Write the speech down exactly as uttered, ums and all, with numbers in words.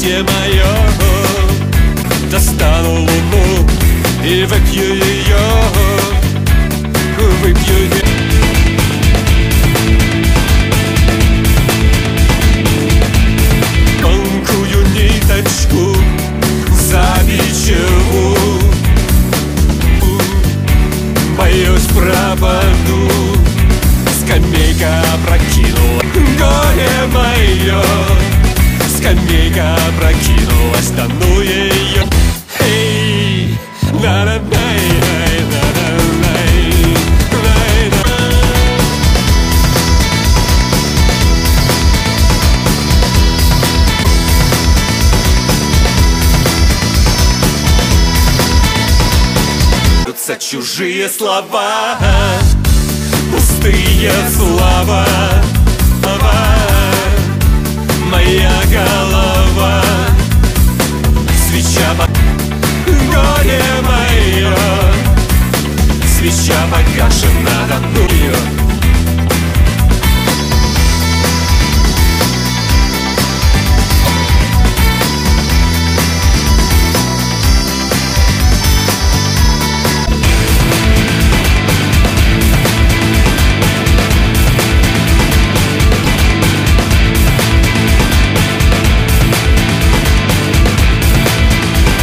счастье мое. Достану луну и выпью ее, выпью ее. Тонкую ниточку завечеру, боюсь, пропаду. Скамейка опрокинула горе мое, скамейка опрокинулась, тону ее. Эй, на-на-най, най-на-най, най-на. Чужие слова, пустые слова.